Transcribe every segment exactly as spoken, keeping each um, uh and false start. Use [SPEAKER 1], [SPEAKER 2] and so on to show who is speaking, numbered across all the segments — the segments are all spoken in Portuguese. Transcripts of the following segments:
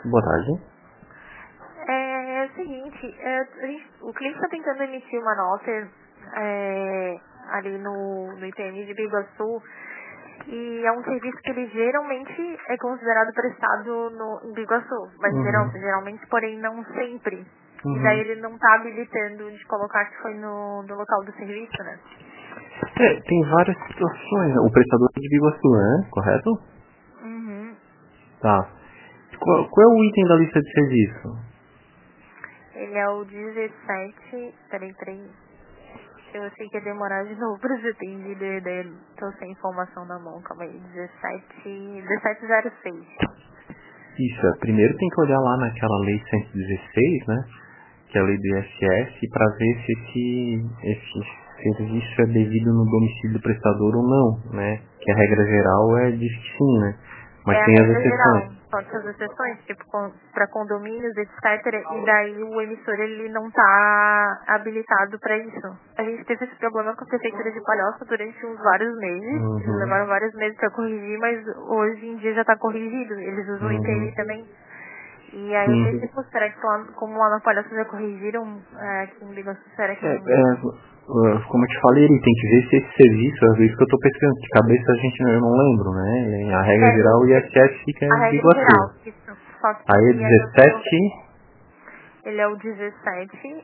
[SPEAKER 1] Boa tarde.
[SPEAKER 2] É, é o seguinte, é, a gente, o cliente está tentando emitir uma nota é, ali no, no I T M de Biguaçu e é um serviço que ele geralmente é considerado prestado no, em Biguaçu, mas
[SPEAKER 1] Uhum.
[SPEAKER 2] geral, geralmente, porém não sempre.
[SPEAKER 1] Uhum.
[SPEAKER 2] E daí ele não está habilitando de colocar que foi no, no local do serviço, né?
[SPEAKER 1] É, tem várias situações. O prestador é de Biguaçu, né? Correto?
[SPEAKER 2] Uhum.
[SPEAKER 1] Tá. Qual, qual é o item da lista de serviço?
[SPEAKER 2] Ele é o dezessete. Peraí, peraí. Eu achei que ia demorar de novo pra ser atendido e daí tô sem informação na mão. Calma aí. dezessete. dezessete zero seis.
[SPEAKER 1] Isso, é, primeiro tem que olhar lá naquela lei cento e dezesseis, né? Que é a lei do I S S, para ver se esse, esse serviço é devido no domicílio do prestador ou não, né? Que a regra geral é diz que sim, né? Mas
[SPEAKER 2] É a
[SPEAKER 1] tem as
[SPEAKER 2] regra geral.
[SPEAKER 1] exceções.
[SPEAKER 2] Pode ser as exceções, tipo com, pra condomínios, etcétera. E daí o emissor ele não tá habilitado pra isso. A gente teve esse problema com a prefeitura de Palhoça durante uns vários meses. Eles
[SPEAKER 1] Uhum.
[SPEAKER 2] levaram vários meses pra corrigir, mas hoje em dia já tá corrigido. Eles usam o I T M
[SPEAKER 1] Uhum.
[SPEAKER 2] também. E aí eu
[SPEAKER 1] Sim.
[SPEAKER 2] sei que será que lá, como lá na Palhoça já corrigiram, é, aqui em Biguaçu, será que
[SPEAKER 1] É,
[SPEAKER 2] não...
[SPEAKER 1] é, uh, como eu te falei, ele tem que ver se esse serviço, é isso que eu tô pesquisando, de cabeça a gente não, eu não lembro, né? A regra
[SPEAKER 2] É,
[SPEAKER 1] geral, o I S S fica
[SPEAKER 2] a
[SPEAKER 1] em
[SPEAKER 2] regra geral,
[SPEAKER 1] Biguaçu.
[SPEAKER 2] isso. Só que
[SPEAKER 1] Aí é
[SPEAKER 2] aí eu tô...
[SPEAKER 1] dezessete,
[SPEAKER 2] Ele é o dezessete.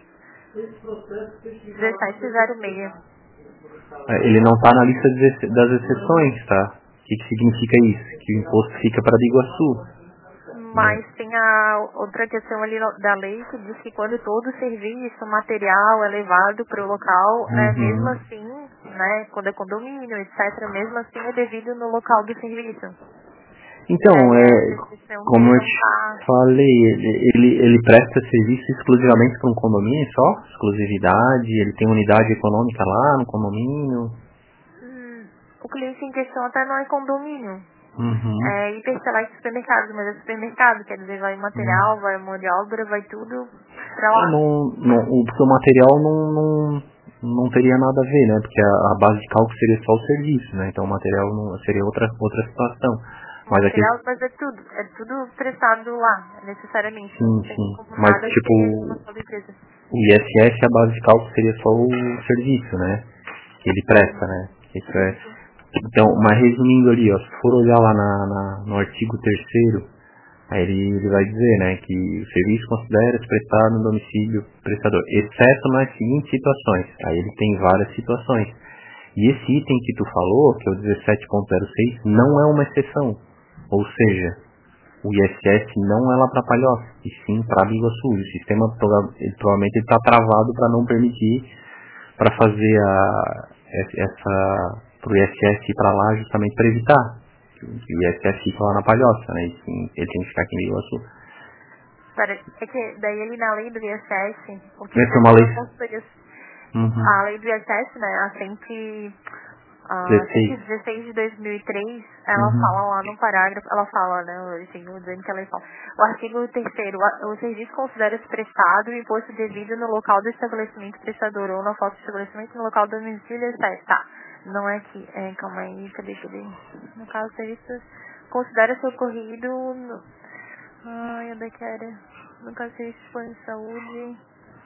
[SPEAKER 2] dezessete zero seis.
[SPEAKER 1] é, ele não tá na lista de ex- das exceções, tá? O que, que significa isso? Que o imposto fica para Biguaçu, né?
[SPEAKER 2] Mas tem a outra questão ali no- da lei que diz que quando todo serviço, material é levado para o local, né, mesmo
[SPEAKER 1] Uhum.
[SPEAKER 2] assim, né, quando é condomínio, etcétera, mesmo assim é devido no local do serviço. E
[SPEAKER 1] Então,
[SPEAKER 2] aí
[SPEAKER 1] é,
[SPEAKER 2] essa questão que
[SPEAKER 1] como
[SPEAKER 2] ele
[SPEAKER 1] eu
[SPEAKER 2] não
[SPEAKER 1] te
[SPEAKER 2] tá...
[SPEAKER 1] falei, ele, ele, ele presta serviço exclusivamente para um condomínio só? Exclusividade? Ele tem unidade econômica lá no condomínio?
[SPEAKER 2] Hum, o cliente em questão até não é condomínio.
[SPEAKER 1] Uhum.
[SPEAKER 2] É hiperselect supermercado, mas é supermercado, quer dizer, vai
[SPEAKER 1] Uhum.
[SPEAKER 2] material, vai mão de obra, vai tudo pra
[SPEAKER 1] É,
[SPEAKER 2] lá.
[SPEAKER 1] não, não, o, porque o material não, não, não teria nada a ver, né? Porque a, a base de cálculo seria só o serviço, né? Então o material não, seria outra, outra situação. Mas aqui,
[SPEAKER 2] Material, mas é tudo, é tudo prestado lá, necessariamente. Não
[SPEAKER 1] sim,
[SPEAKER 2] tem
[SPEAKER 1] sim.
[SPEAKER 2] como
[SPEAKER 1] Mas
[SPEAKER 2] nada ser uma
[SPEAKER 1] tipo,
[SPEAKER 2] só da empresa.
[SPEAKER 1] o I S S, a base de cálculo seria só o serviço, né? Que ele presta, né? Isso é. Então, mas resumindo ali, ó, se for olhar lá na, na- no artigo terceiro, aí ele, ele vai dizer, né, que o serviço considera-se prestado no domicílio do prestador, exceto nas seguintes situações. Aí ele tem várias situações. E esse item que tu falou, que é o dezessete ponto zero seis, não é uma exceção. Ou seja, o I S S não é lá para Palhoça, e sim para Biguaçu. O sistema prova- ele, provavelmente está travado para não permitir, para fazer a, essa, para o I S S ir para lá justamente para evitar que o I S S fica lá na Palhoça, né? E sim, ele tem que ficar aqui em Biguaçu.
[SPEAKER 2] Para, é que daí ali na lei do I S S, o que
[SPEAKER 1] Essa é uma
[SPEAKER 2] diz
[SPEAKER 1] lei.
[SPEAKER 2] a consultoria,
[SPEAKER 1] Uhum.
[SPEAKER 2] a lei do I S S, né, a cento, a cento e
[SPEAKER 1] dezesseis.
[SPEAKER 2] dezesseis de dois mil e três, ela
[SPEAKER 1] Uhum.
[SPEAKER 2] fala lá no parágrafo, ela fala, né, assim, vou dizendo que ela fala, o artigo terceiro, o o serviço considera-se prestado e imposto devido no local do estabelecimento prestador ou na falta de estabelecimento no local do domicílio, etcétera. Tá, não é aqui, é, calma aí, cadê, cadê? No caso, o serviço considera-se ocorrido no, ai, onde é que era? No caso, o serviço foi em saúde.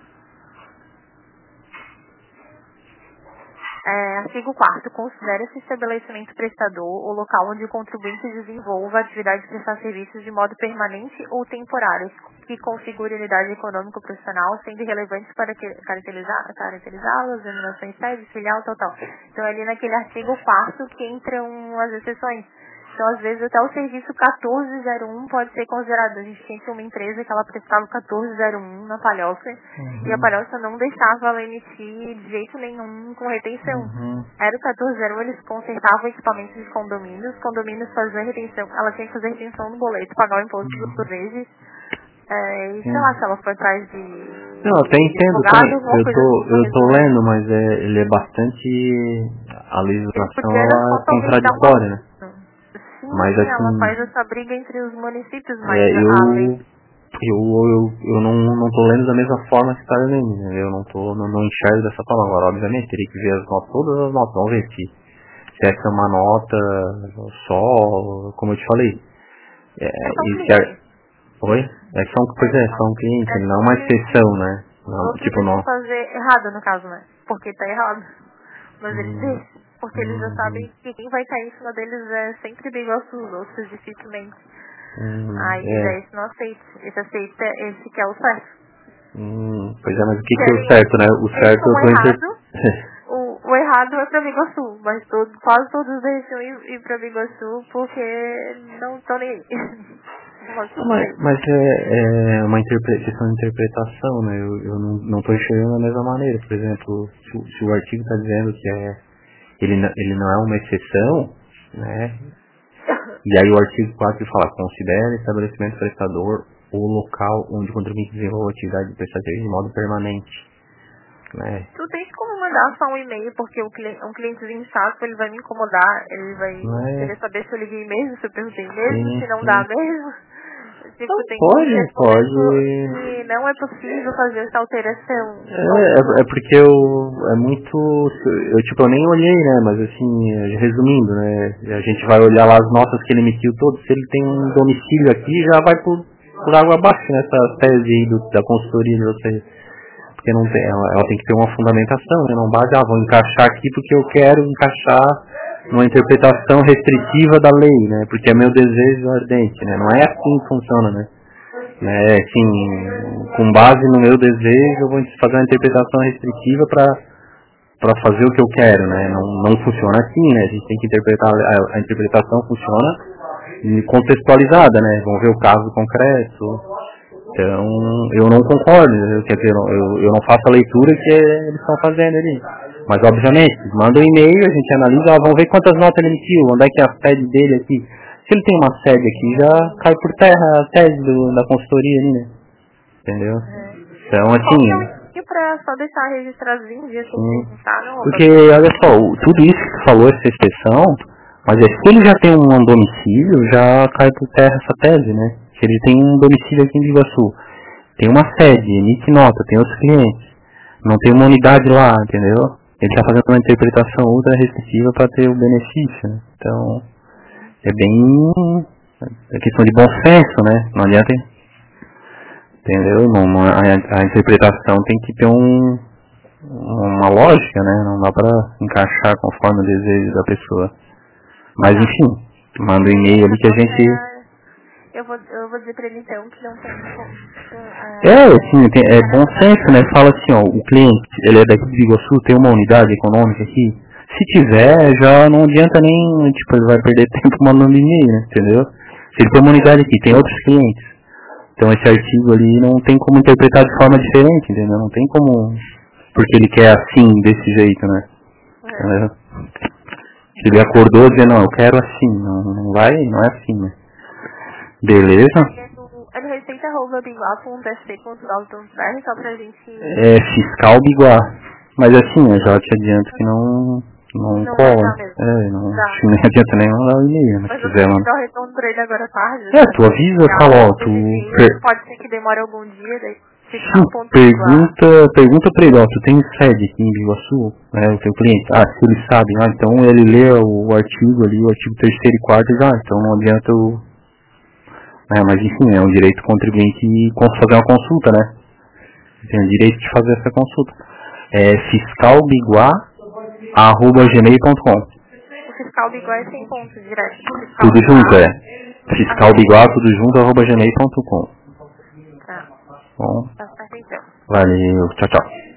[SPEAKER 2] É, artigo quarto. Considera-se estabelecimento prestador o local onde o contribuinte desenvolva a atividade de prestar serviços de modo permanente ou temporário, que configure unidade econômico-profissional, sendo relevantes para que- caracterizar- caracterizá-las, denominações sede, filial, tal, tal. Então, ali naquele artigo quarto que entram as exceções. Então, às vezes, até o serviço quatorze zero um pode ser considerado. A gente tinha uma empresa que ela prestava o quatorze zero um na Palhoça e a
[SPEAKER 1] Uhum.
[SPEAKER 2] Palhoça não deixava ela emitir de jeito nenhum com retenção.
[SPEAKER 1] Uhum.
[SPEAKER 2] Era o quatorze zero um, eles consertavam equipamentos de condomínios, os condomínios faziam retenção, ela tinha que fazer retenção no boleto, pagar o imposto por vezes. É, e sei lá, se
[SPEAKER 1] Uhum.
[SPEAKER 2] ela foi atrás de,
[SPEAKER 1] Não, eu até
[SPEAKER 2] de
[SPEAKER 1] entendo
[SPEAKER 2] advogado,
[SPEAKER 1] também.
[SPEAKER 2] alguma
[SPEAKER 1] Eu
[SPEAKER 2] coisa assim
[SPEAKER 1] tô,
[SPEAKER 2] pra
[SPEAKER 1] eu tô
[SPEAKER 2] resolver.
[SPEAKER 1] lendo, mas é, ele é bastante. A
[SPEAKER 2] Ele
[SPEAKER 1] legislação
[SPEAKER 2] podia era
[SPEAKER 1] ela é
[SPEAKER 2] totalmente dar uma...
[SPEAKER 1] contraditória, né? Mas
[SPEAKER 2] Sim, ela faz
[SPEAKER 1] assim,
[SPEAKER 2] essa briga entre os municípios, mas
[SPEAKER 1] é,
[SPEAKER 2] a
[SPEAKER 1] eu,
[SPEAKER 2] lei...
[SPEAKER 1] eu, eu, eu não, não tô lendo da mesma forma que tá lendo, né? Eu não tô, não, não enxergo dessa forma. Agora, obviamente, teria que ver as notas, todas as notas, vamos ver se, se essa é uma nota só, como eu te falei. É,
[SPEAKER 2] É só o
[SPEAKER 1] esse, ar-
[SPEAKER 2] cliente.
[SPEAKER 1] Oi? É só um, pois é, só um cliente, ele não é uma exceção, né? Não, tipo, não.
[SPEAKER 2] fazer errado, no caso, né? Porque tá errado. Mas eles
[SPEAKER 1] Hum,
[SPEAKER 2] deixam. Porque eles já
[SPEAKER 1] hum,
[SPEAKER 2] sabem que quem vai cair em cima deles é sempre Biguaçu, os outros dificilmente.
[SPEAKER 1] hum,
[SPEAKER 2] Aí já
[SPEAKER 1] é.
[SPEAKER 2] esse não aceita. Esse aceita, esse que é o certo.
[SPEAKER 1] Hum, pois é, mas o que, que é o
[SPEAKER 2] Querem,
[SPEAKER 1] certo, né? O
[SPEAKER 2] eles
[SPEAKER 1] certo
[SPEAKER 2] são
[SPEAKER 1] eu tô inter...
[SPEAKER 2] errado. O, o errado é pra Biguaçu, mas todo, quase todos deixam ir, ir pra Biguaçu porque não estão nem aí. Mas,
[SPEAKER 1] Mas, mas é, é uma interpre- questão de interpretação, né? Eu, eu não, não tô enxergando da mesma maneira. Por exemplo, se, o- se o artigo está dizendo que é, ele, n- ele não é uma exceção, né? E aí o artigo quatro fala, considera estabelecimento prestador o local onde o contribuinte desenvolve atividade de prestação de modo permanente, né?
[SPEAKER 2] tu tens como mandar só um e-mail, porque o cliente, um clientezinho chato, ele vai me incomodar, ele vai
[SPEAKER 1] Não é?
[SPEAKER 2] querer saber se eu liguei mesmo, se eu perguntei mesmo,
[SPEAKER 1] Sim,
[SPEAKER 2] se não dá
[SPEAKER 1] sim.
[SPEAKER 2] mesmo. Tipo,
[SPEAKER 1] Então
[SPEAKER 2] tem que ir
[SPEAKER 1] pode,
[SPEAKER 2] respondendo
[SPEAKER 1] pode.
[SPEAKER 2] que não é possível fazer essa alteração.
[SPEAKER 1] É, é, é porque eu é muito eu tipo eu nem olhei, né, mas assim, é, resumindo, né, a gente vai olhar lá as notas que ele emitiu todas, se ele tem um domicílio aqui, já vai por, por água abaixo nessa tese aí do, da consultoria de vocês, porque não tem, ela, ela tem que ter uma fundamentação, né, não basta, ah, vou encaixar aqui porque eu quero encaixar numa interpretação restritiva da lei, né, porque é meu desejo ardente, né, não é assim que funciona, né. Né, assim, com base no meu desejo, eu vou fazer uma interpretação restritiva para para fazer o que eu quero, né? Não, não funciona assim, né? A gente tem que interpretar, a, a interpretação funciona contextualizada, né? Vamos ver o caso concreto. Então, eu não concordo, eu, quer dizer, eu, eu não faço a leitura que eles estão fazendo ali. Mas, obviamente, manda um e-mail, a gente analisa, ó, vamos ver quantas notas ele emitiu, onde é que é a sede dele aqui. Se ele tem uma sede aqui, já cai por terra a tese do, da consultoria ali, né? Entendeu?
[SPEAKER 2] É.
[SPEAKER 1] Então,
[SPEAKER 2] Qual que é o
[SPEAKER 1] assim,
[SPEAKER 2] e-mail pra só deixar registradozinho um dia que eu
[SPEAKER 1] sim.
[SPEAKER 2] perguntar, não?
[SPEAKER 1] Porque, olha só, o- tudo isso que tu falou, essa expressão, mas é, se ele já tem um domicílio, já cai por terra essa tese, né? Se ele tem um domicílio aqui em Biguaçu, tem uma sede, emite nota, tem outros clientes, não tem uma unidade lá, entendeu? Ele está fazendo uma interpretação ultra restritiva para ter o benefício, né? Então, é bem... é questão de bom senso, né? Não adianta... Entendeu? Não, não- a, a interpretação tem que ter um, uma lógica, né? Não dá pra encaixar conforme o desejo da pessoa. Mas, enfim, manda um e-mail ali que a gente...
[SPEAKER 2] Eu vou, eu vou dizer pra ele então que não tem como.
[SPEAKER 1] É, assim, tem, é bom senso, né? Fala assim, ó, o cliente, ele é daqui de Biguaçu, tem uma unidade econômica aqui. Se tiver, já não adianta nem, tipo, ele vai perder tempo mandando e-mail, né? Entendeu? Se ele tem uma unidade aqui, tem outros clientes. Então esse artigo ali não tem como interpretar de forma diferente, entendeu? Não tem como, porque ele quer assim, desse jeito, né? Entendeu? Se ele acordou dizendo, não, eu quero assim, não, não vai, não é assim, né? Beleza?
[SPEAKER 2] É no receita arroba biguá ponto s c ponto gov ponto b r só pra gente...
[SPEAKER 1] É fiscal biguá. Mas assim, eu já te adianto que não, não,
[SPEAKER 2] Não vai
[SPEAKER 1] cola.
[SPEAKER 2] dar mesmo.
[SPEAKER 1] É, não,
[SPEAKER 2] Dá.
[SPEAKER 1] acho que nem adianta nem mandar o e-mail, né?
[SPEAKER 2] Mas
[SPEAKER 1] Se
[SPEAKER 2] eu
[SPEAKER 1] quiser,
[SPEAKER 2] tenho que
[SPEAKER 1] mano.
[SPEAKER 2] dar o retorno pra ele agora à tarde.
[SPEAKER 1] É, tu avisa,
[SPEAKER 2] Já,
[SPEAKER 1] fala, ó,
[SPEAKER 2] ele
[SPEAKER 1] tu...
[SPEAKER 2] diz,
[SPEAKER 1] Per...
[SPEAKER 2] pode ser que demore algum dia, daí
[SPEAKER 1] Sim,
[SPEAKER 2] fiscal ponto biguá.
[SPEAKER 1] pergunta, pergunta pra ele, ó, tu tem sede aqui em Biguaçu, né, o teu cliente? Ah, se ele sabe, ah, então ele lê o artigo ali, o artigo terceiro e quarto, já, então não adianta o... É, mas enfim, é um direito do contribuinte fazer uma consulta, né? Tem o direito de fazer essa consulta. É fiscalbiguá arroba gmail ponto com.
[SPEAKER 2] O fiscal biguá é sem ponto direto. Fiscal
[SPEAKER 1] Tudo
[SPEAKER 2] biguá,
[SPEAKER 1] junto, é. Fiscalbiguá, tudo junto, arroba gmail ponto com.
[SPEAKER 2] Tá.
[SPEAKER 1] Bom,
[SPEAKER 2] Tá certo então.
[SPEAKER 1] valeu, tchau, tchau.